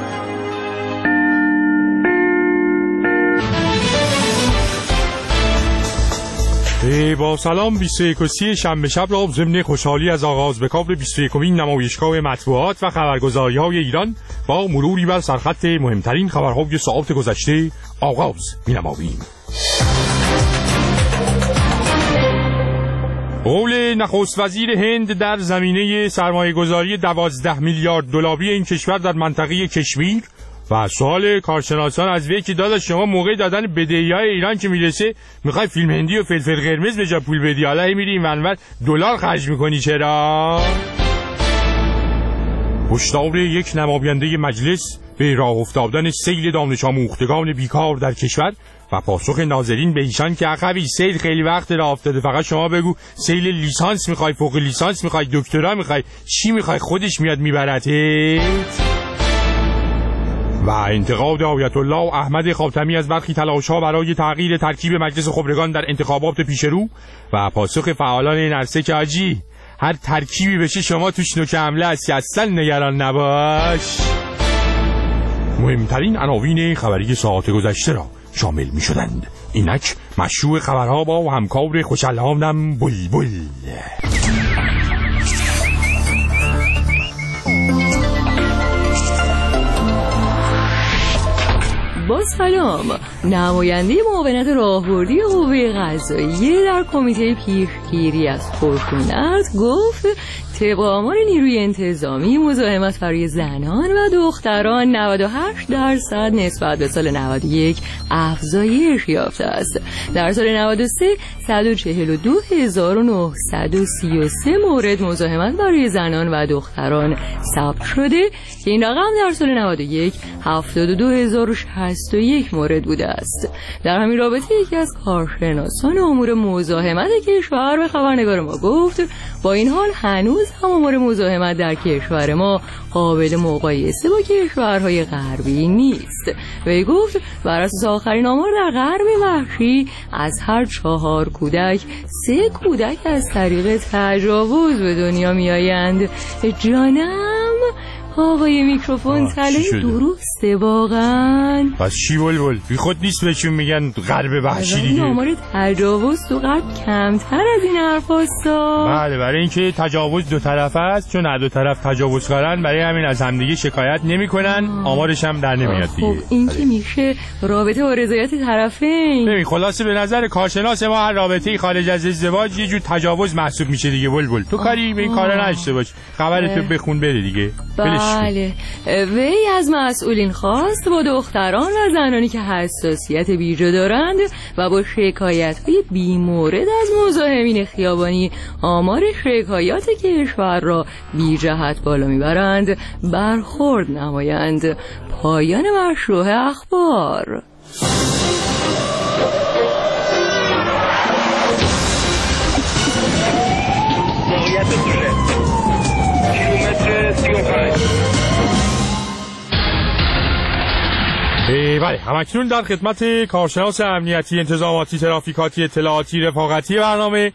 با سلام، 21 شنبه شب را ضمن خوشحالی از آغاز به کاور 21مین نمایشگاه مطبوعات و خبرگزاری‌های ایران با مروری بر سرخط مهمترین خبرهای ساعات گذشته آغاز می‌نماییم. قول نخست وزیر هند در زمینه سرمایه‌گذاری 12 میلیارد دلاری این کشور در منطقه کشمیر و سوال کارشناسان از وی که داداش شما موقع دادن بدهی‌های ایران که میرسه میخوای فیلم هندی و فلفل قرمز به جا پول بدی، حالا میری این منور دلار خرج میکنی چرا؟ هشدار یک نماینده مجلس به راه افتادن سیل دانش آموختگان بیکار در کشور و پاسخ ناظرین به ایشان که عقبی سیل خیلی وقت راه افتاده، فقط شما بگو سیل لیسانس میخوای، فوق لیسانس میخوای، دکترا میخوای، چی میخوای، خودش میاد میبرتت. و انتقاد آیت الله احمد خاتمی از برخی تلاش‌ها برای تغییر ترکیب مجلس خبرگان در انتخابات پیشرو و پاسخ فعالان این عرصه که آجی هر ترکیبی بشه شما توش نوک حمله هستی، اصلا نگران نباش. مهمترین عناوین خبری ساعت گذشته را شامل می شدند. اینک مشروع خبرها با همکار خوش‌الحالم بلبل. با سلام، نماینده معاونت راهبردی قوه قضاییه در کمیته پیشگیری از خشونت گفت طبق آمار نیروی انتظامی مزاحمت برای زنان و دختران 98% نسبت به سال 91 افزایش یافته است. در سال 93 142,933 مورد مزاحمت برای زنان و دختران ثبت شده که این رقم در سال 91 72,061 مورد بوده است. در همین رابطه یکی از کارشناسان امور مزاحمت کشور به خبرنگار ما گفت با این حال هنوز هم امور مزاحمت در کشور ما قابل مقایسه با کشورهای غربی نیست. وی گفت بر اساس آخرین آمار در غرب وحشی از هر 4 کودک 3 کودک از طریق تجاوز به دنیا می آیند. جانم آقای میکروفون تله درسته واقعا؟ پس چی بلبل؟ بی خود نیست بهشون میگن غرب وحشی دیگه. آمار تجاوز تو غرب کمتر از این حرف هستا. بله برای اینکه تجاوز دو طرفه است، چون هر دو طرف تجاوز کردن برای همین از همدیگه شکایت نمیکنن، آمارش هم در نمیاد دیگه. خب این که میشه رابطه با رضایت طرفین. ببین خلاصه به نظر کارشناس ما هر رابطه‌ای خارج از ازدواج یه جور تجاوز محسوب میشه دیگه بلبل. تو کاری به این کارا نداشته باش. خبرتو بخون بره دیگه. بله. وی از مسئولین خواست با دختران و زنانی که حساسیت ویژه دارند و با شکایت‌های بی‌مورد از مزاحمین خیابانی آمار شکایات کشور را بی جهت بالا میبرند برخورد نمایند. پایان مشروع اخبار. بله همکنون در خدمت کارشناس امنیتی انتظاماتی ترافیکاتی اطلاعاتی رفاقتی برنامه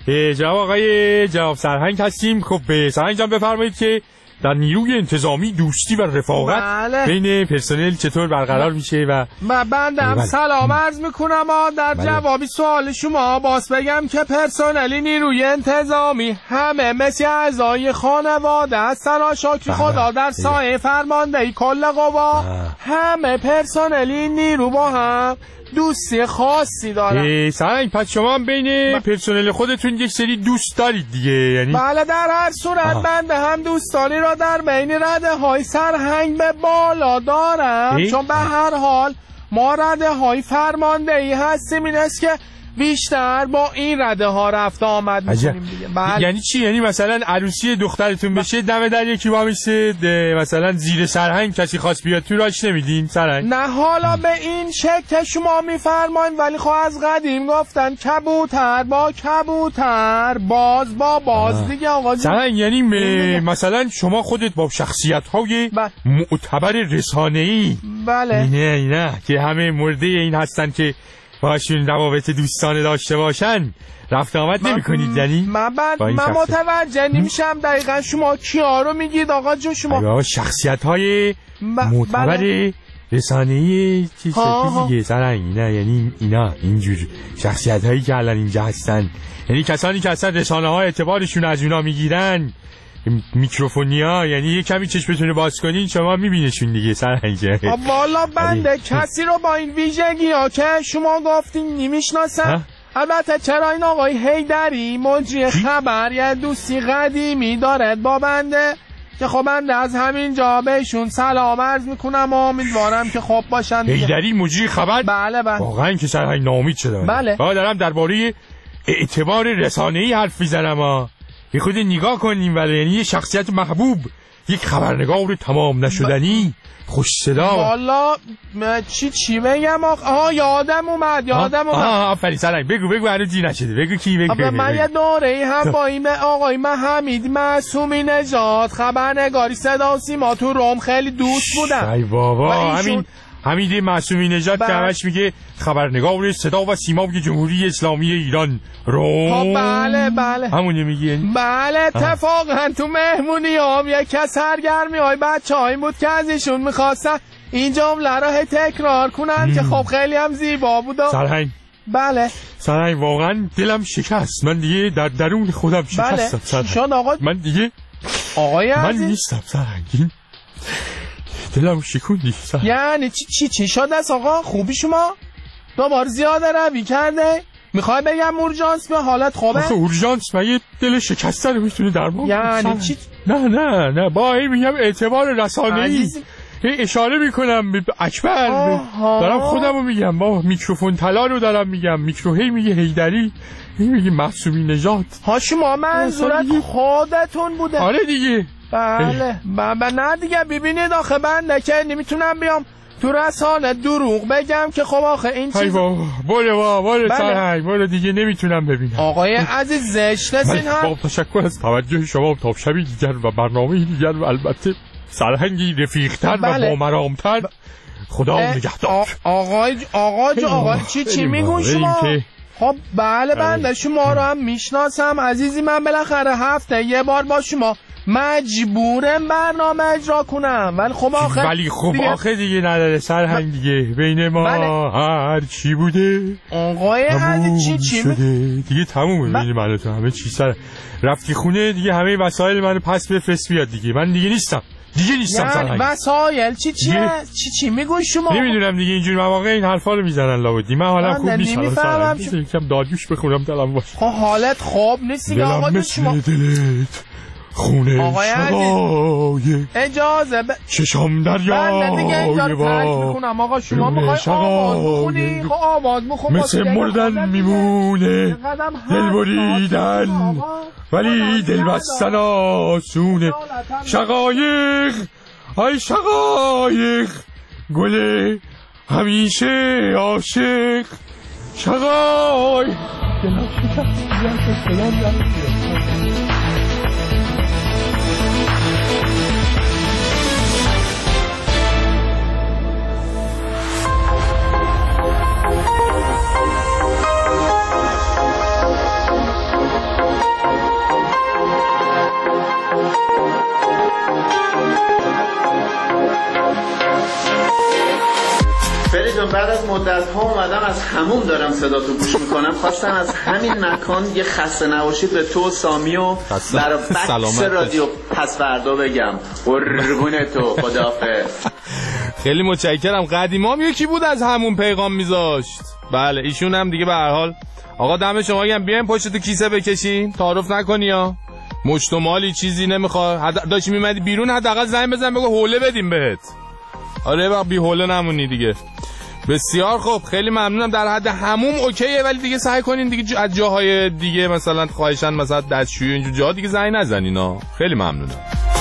جناب سرهنگ هستیم. خب سرهنگ جان بفرمایید که در نیروی انتظامی دوستی و رفاقت بین پرسنل چطور برقرار میشه و بندم سلام عرض میکنم. در جوابی سوال شما باز بگم که پرسنل نیروی انتظامی همه مثل اعضای خانواده هستن. شکر خدا در سایه فرماندهی کل قوا همه پرسنل نیرو با هم دوستی خاصی دارن. سرنگ پس شما هم بین پرسنل خودتون یک سری دوست دارید دیگه یعنی؟ بله در هر صورت بنده هم دوستانی را در بین رده های سرهنگ به بالا دارم چون به هر حال ما رده های فرماندهی هستیم. این است که بیشتر با این رده ها رفت آمد میکنیم دیگه. بله. یعنی چی؟ یعنی مثلا عروسی دخترتون بشه دم در یکی با میشه مثلا زیر سرهنگ کسی خواست بیاد تو راش نمیدین سرهنگ؟ نه حالا به این شکل شما میفرمایید ولی خب از قدیم گفتن کبوتر با کبوتر باز با باز دیگه آقا سرهنگ. یعنی مثلا شما خودت با شخصیت های معتبر رسانه‌ای بله نه که همه مرده این هستن که باشون روابط دوستانه داشته باشن رفت آمد نمی کنید یعنی؟ من متوجه نمیشم دقیقا شما کیا رو میگید آقا جو شما؟ شخصیت های معتبر رسانه‌ای چیزی دیگه سرنگ نه یعنی اینا اینجور شخصیت هایی که الان اینجا هستن یعنی کسانی که اصلا رسانه ها اعتبارشون از اونا میگیرن میکروفونیا یعنی یه کمی چشمتون باز کنین شما میبینشون دیگه سرهنگ. والا بنده کسی رو با این ویژگی ها که شما گفتین نمیشناسم. البته چرا این آقای حیدری مجری خبر یه دوستی قدیمی دارد با بنده که خب بنده از همین جا بهشون سلام عرض میکنم و امیدوارم که خوب باشن. حیدری مجری خبر؟ بله واقعا که سرهنگ ناامید شده. بله دارم درباره اعتبار رسانه‌ای حرف میزنم. یه خود نگاه کنیم ولی یعنی یه شخصیت محبوب یک خبرنگار تمام نشدنی خوش صدا. والا چی بگم یادم اومد آفرین سرنگ بگو هنوز دی نشده بگو کی بگو. من یه دوره هم با این آقای حمید معصومی نژاد خبرنگاری صدا و سیما تو روم خیلی دوست بودم. ای بابا حمید معصومی نژاد که همش میگه خبرنگار صدا و سیمای جمهوری اسلامی ایران رو. بله همونی میگی؟ بله اتفاقا تو مهمونی هم یکی از سرگرمی های بچه هایی بود که از ایشون میخواستن این جمله را تکرار کنن که خب خیلی هم زیبا بود. سرهنگ بله سرهنگ واقعا دلم شکست. من دیگه در درون خودم شکستم. بله شد آقا؟ من دیگه آقای من نیستم سرهنگ. دلم شکوندی. یعنی چی شده است آقا؟ خوبی شما؟ دوباره زیاده روی کرده؟ میخوای بگم اورژانس به حالت خوبه؟ آخه اورژانس مگه دل شکسته رو میتونه درمان یعنی چی؟ نه با این میگم اعتبار رسانه‌ای اشاره میکنم به اکبر دارم خودم رو میگم با میکروفون طلا رو دارم میگم میکروهی میگه حیدری میگه معصومی نژاد. شما منظورت خودتون بوده؟ آره دیگه. بله نه دیگه ببینید آخه بنده که نمیتونم بیام تو رسانه دروغ بگم که خب آخه این چیز برو سرهنگ برو دیگه نمیتونم ببینم. آقای عزیز زشت هستین با تشکر از توجه شما تا شبی دیگر و برنامه دیگر و البته سرهنگی رفیق‌تر و بامرام‌تر خدا نگهدار. آقا چی میگون شما؟ خب بله بنده شما رو هم میشناسم عزیزی. من بالاخره هفته یه بار با شما مجبورم برنامه اجرا کنم. ولی خب آخه دیگه نداره سرهنگ دیگه. بین ما هر چی بوده آقای عزیز چی شده دیگه تمومه. بین من و تو همه چی سر رفتی خونه دیگه. همه وسایل منو پس بفرست بیاد دیگه. من دیگه نیستم سرهنگ. وسایل چی میگوی شما؟ نمیدونم دیگه اینجور مواقع این حرفا رو میزنن لابدی. من حالم خوب نیست. نمیفهمم یکم داریوش بخونم دلم باشه. حالت خوب نیست آقا شما. دلت خونه شقایق اجازه چشم دریای میکنم. آقا شما میخوای آواز بخونی؟ خب آواز بخون. مثل مردن میمونه دل بریدن ولی دل بستن آسونه. شقایق ای شقایق گل همیشه عاشق. شقایق فریدون بعد از مدت ها اومدم از هموم دارم صداتو گوش میکنم. خواستم از همین مکان یه خسته نباشید به تو سامی و برای بکس رادیو پس فردا بگم. قربون تو خداحافظ. خیلی متشکرم. قدیمام یکی بود از همون پیغام میذاشت. بله ایشون هم دیگه به هر حال آقا دم شما گرم. بیاین پشت تو کیسه بکشین تعارف نکنی ها. مشت و مالی چیزی نمیخواد. داشتی میمدی بیرون حداقل زنگ بزن بگو حوله بدیم بهت. آره با بی حوله نمونی دیگه. بسیار خوب خیلی ممنونم. در حد هموم اوکیه ولی دیگه سعی کنین دیگه از جاهای دیگه مثلا خواهشن مثلا دستشویی اینجور جاها دیگه زنگ نزنین ها. خیلی ممنونم.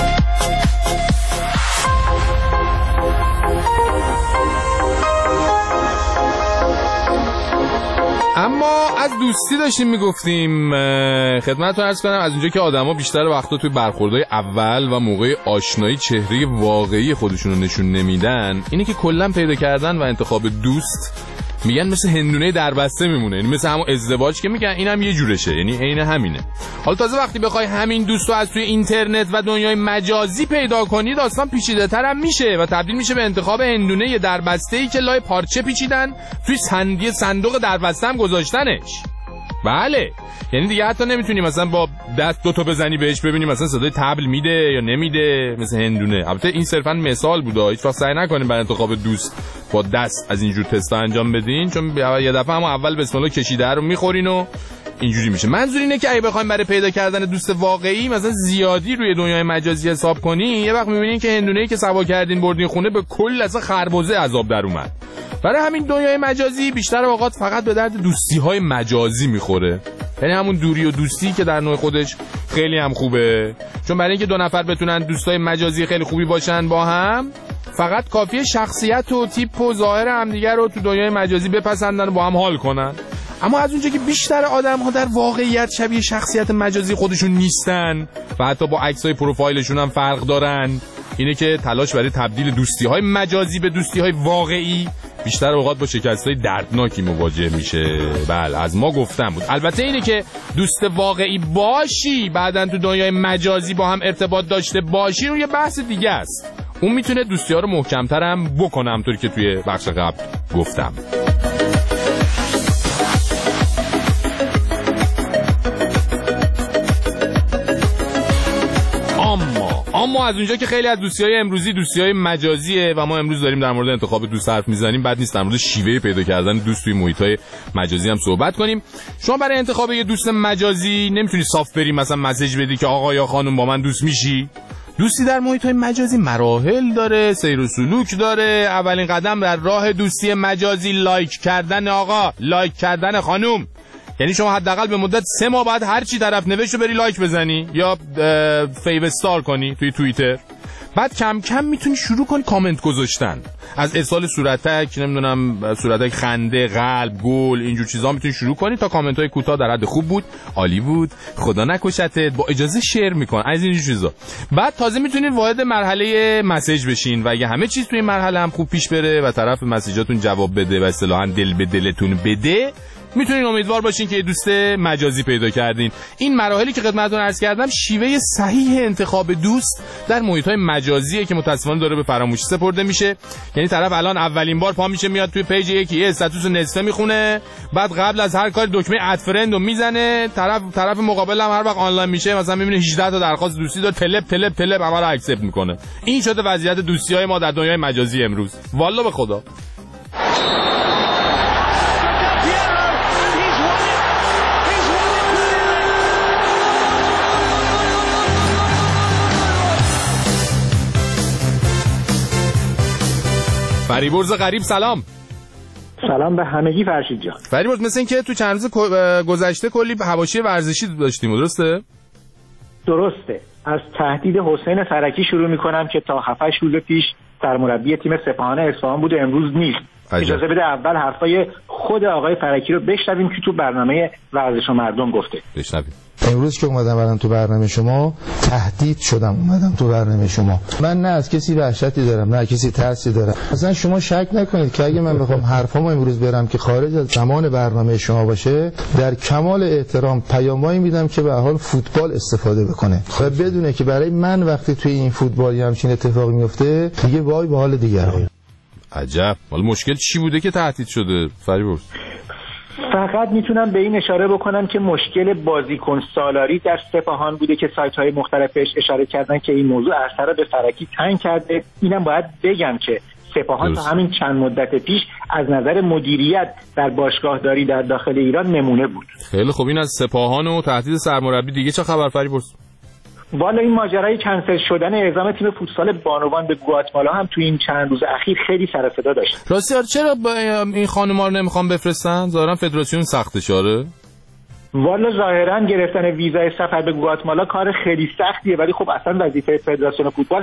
اما از دوستی داشتیم میگفتیم. خدمتتون عرض کنم از اونجا که آدما بیشتر وقتا توی برخوردهای اول و موقع آشنایی چهره واقعی خودشون رو نشون نمیدن، اینه که کلا پیدا کردن و انتخاب دوست میگن مثل هندونه دربسته میمونه. یعنی مثل همون ازدواج که میگن اینم یه جورشه. یعنی عین همینه. حالا تازه وقتی بخوای همین دوستو از توی اینترنت و دنیای مجازی پیدا کنی داستان پیچیده‌تر هم میشه و تبدیل میشه به انتخاب هندونه دربسته‌ای که لای پارچه پیچیدن توی صندوق دربسته هم گذاشتنش. بله یعنی دیگه حتی نمیتونی مثلا با دست دوتا بزنی بهش ببینی مثلا صدای طبل میده یا نمیده مثل هندونه. البته این صرفا مثال بوده. هیچ وقت سعی نکنین برای انتخاب دوست با دست از اینجور تستا انجام بدین چون یه دفعه هم اول بسم الله کشیده رو میخورین و اینجوری میشه. منظور اینه که اگه بخوایم برای پیدا کردن دوست واقعی مثلا زیادی روی دنیای مجازی حساب کنی یه وقت میبینین که هندونه‌ای که سوا کردین بردین خونه به کل اصلا خربزه عذاب در اومد. برای همین دنیای مجازی بیشتر اوقات فقط به درد دوستی‌های مجازی میخوره. یعنی همون دوری و دوستی که در نوع خودش خیلی هم خوبه. چون برای اینکه دو نفر بتونن دوستای مجازی خیلی خوبی باشن با هم فقط کافیه شخصیت و تیپ و ظاهر همدیگه رو تو دنیای مجازی بپسندن و با هم حال کنن. اما از اونجا که بیشتر آدم‌ها در واقعیت شبیه شخصیت مجازی خودشون نیستن و حتی با عکسای پروفایلشون هم فرق دارن، اینه که تلاش برای تبدیل دوستی‌های مجازی به دوستی‌های واقعی بیشتر اوقات با شکست‌های دردناکی مواجه میشه. بله از ما گفتم بود. البته اینه که دوست واقعی باشی بعدن تو دنیای مجازی با هم ارتباط داشته باشی رو یه بحث دیگه است. اون میتونه دوستی‌ها رو محکم‌تر هم بکنه همونطوری که توی بخش قبل گفتم. اما از اونجا که خیلی از دوستی‌های امروزی دوستی‌های مجازیه و ما امروز داریم در مورد انتخاب دوست حرف میزنیم، بعد نیست در مورد شیوه پیدا کردن دوست توی محیط‌های مجازی هم صحبت کنیم. شما برای انتخاب یه دوست مجازی نمیتونی صاف بری مثلا مسیج بدی که آقا یا خانم با من دوست میشی. دوستی در محیط‌های مجازی مراحل داره، سیر و سلوک داره. اولین قدم در راه دوستی مجازی لایک کردن آقا، لایک کردن خانم. یعنی شما حداقل به مدت 3 ماه بعد هر چی طرف نوشت رو بری لایک بزنی یا فیو استار کنی توی توییتر. بعد کم کم میتونی شروع کنی کامنت گذاشتن. از ارسال صورتک، نمیدونم صورتک خنده، قلب، گل، اینجور چیزا میتونی شروع کنی تا کامنت های کوتاه در حد خوب بود، عالی بود، خدا نکشتت، با اجازه شیر میکن، از اینجور چیزا. بعد تازه میتونید وارد مرحله مسیج بشین و اگه همه چیز توی این مرحله هم خوب پیش بره و طرف مسیجاتون جواب بده و اصطلاحاً دل به دلتون بده، میتونین امیدوار باشین که یه دوست مجازی پیدا کردین. این مراحلی که خدمتتون عرض کردم شیوه صحیح انتخاب دوست در محیط‌های مجازیه که متأسفانه داره به فراموشی سپرده میشه. یعنی طرف الان اولین بار پا میشه میاد توی پیج یکی استاتوس نصفه میخونه، بعد قبل از هر کار دکمه اد فرند رو میزنه، طرف مقابل هم هر وقت آنلاین میشه مثلا میبینه 18 تا درخواست دوستی داره، تلپ همه رو اکسپت میکنه. این شده وضعیت دوستی‌های ما در دنیای مجازی امروز. والله به خدا. فریبرز غریب سلام. سلام به همگی فرشید جان. فریبرز مثل این که تو چند روز گذشته کلی حواشی ورزشی داشتیم، درسته؟ درسته. از تهدید حسین فرکی شروع میکنم که تا 7-8 روز پیش سرمربی تیم سپاهان اصفهان بود، امروز نیست. اجازه بده اول حرفای خود آقای فرکی رو بشنویم که تو برنامه ورزش و مردم گفته. بشنویم. امروز که اومدم تو برنامه شما تهدید شدم، اومدم تو برنامه شما. من نه از کسی وحشتی دارم، نه کسی ترسی دارم. اصلا شما شک نکنید که اگه من بخوام حرفامو امروز برم که خارج از زمان برنامه شما باشه، در کمال احترام پیامایی میدم که به حال فوتبال استفاده بکنه و بدونه که برای من وقتی توی این فوتبال همچین اتفاقی میفته دیگه وای به حال دیگران. عجب. ولی مشکل چی بوده که تهدید شده فریبرز؟ فقط میتونم به این اشاره بکنم که مشکل بازیکن سالاری در سپاهان بوده که سایت‌های مختلف بهش اشاره کردن که این موضوع اثر به فرکی تنگ کرده. اینم باید بگم که سپاهان تا همین چند مدت پیش از نظر مدیریت در باشگاهداری در داخل ایران نمونه بود. خیلی خوب. این از سپاهان و تهدید سرمربی. دیگه چه خبر فریبرز؟ والا این ماجرای کنسل شدن اعزام تیم فوتسال بانوان به گواتمالا هم تو این چند روز اخیر خیلی سر و صدا داشت. راستی چرا این خانوما رو نمیخوان بفرستن؟ ظاهرا فدراسیون سخته شاره. والا ظاهرا گرفتن ویزای سفر به گواتمالا کار خیلی سختیه، ولی خب اصلا وظیفه فدراسیون فوتبال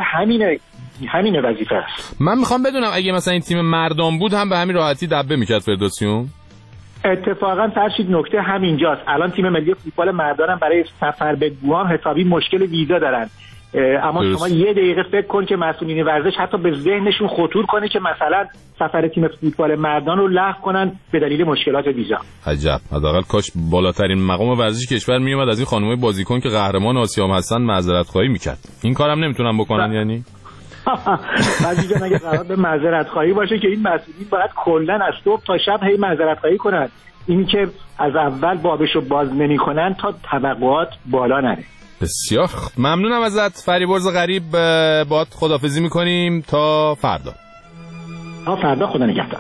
همینه وظیفه است. من میخوام بدونم اگه مثلا این تیم مردم بود هم به همین راحتی دبه میکرد فدراسیون؟ اتفاقا فرشید نکته همینجاست. الان تیم ملی فوتبال مردان برای سفر به گوام حسابی مشکل ویزا دارن، اما شما یه دقیقه فکر کن که مسئولین ورزش حتی به ذهنشون خطور کنه که مثلا سفر تیم فوتبال مردان رو لغو کنن به دلیل مشکلات ویزا. عجب. حداقل کاش بالاترین مقام ورزشی کشور میومد از این خانمای بازیکن که قهرمان آسیا هستن معذرت خواهی میکرد. این کارم نمیتونن بکنن یعنی؟ بعضی جا اگه قرار به معذرت خواهی باشه که این مسئولین باید کلا از صبح تا شب هی معذرت خواهی کنن. این که از اول بابشو باز نمی‌کنن تا توقعات بالا نره. بسیار ممنونم ازت فریبرز غریب. باهات خداحافظی می‌کنیم تا فردا. خدا نگهدار.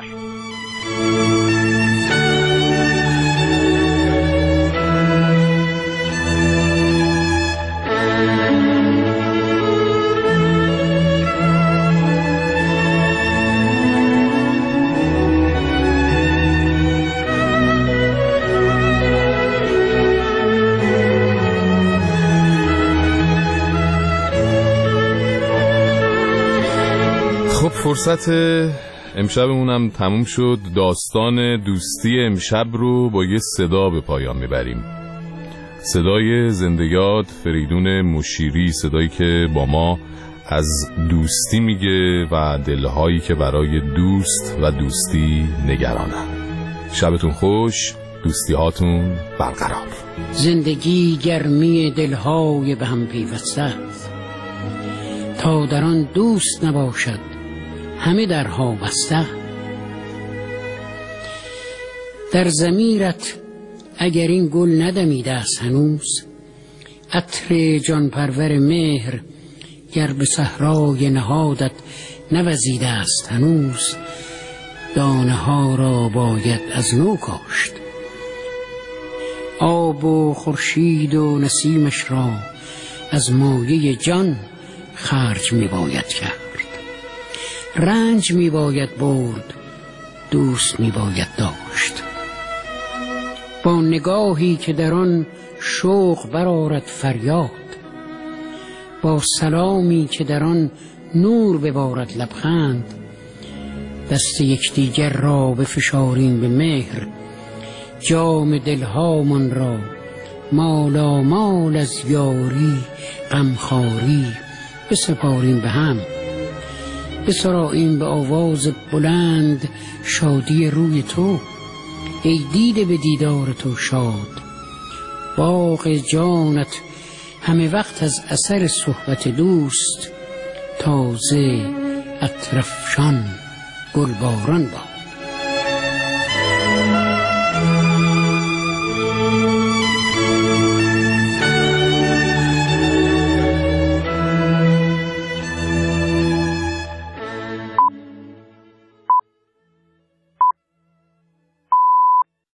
فرصت امشبمونم تموم شد. داستان دوستی امشب رو با یه صدا به پایان میبریم. صدای زنده‌یاد فریدون مشیری، صدایی که با ما از دوستی میگه و دلهایی که برای دوست و دوستی نگرانن. شبتون خوش، دوستی هاتون برقرار. زندگی گرمی دلهای به هم پیوسته است، تا در آن دوست نباشد همه درها بسته. در ضمیرت اگر این گل ندمیده است هنوز، عطر جان پرور مهر گر به صحرای نهادت نوزیده است هنوز، دانه ها را باید از نو کاشت. آب و خورشید و نسیمش را از مایه جان خرج می باید کرد. رنج می باید برد، دوست می باید داشت. با نگاهی که در آن شوق برآرد فریاد، با سلامی که در آن نور ببارد لبخند، دست یکدیگر را بفشاریم به مهر، جام دلهامان را مالا مال از یاری غمخواری بسپاریم به هم. بسراییم به آواز بلند شادی روی تو، ای دیده به دیدار تو شاد. باغ جانت همه وقت از اثر صحبت دوست، تازه اطرفشان گلباران باد.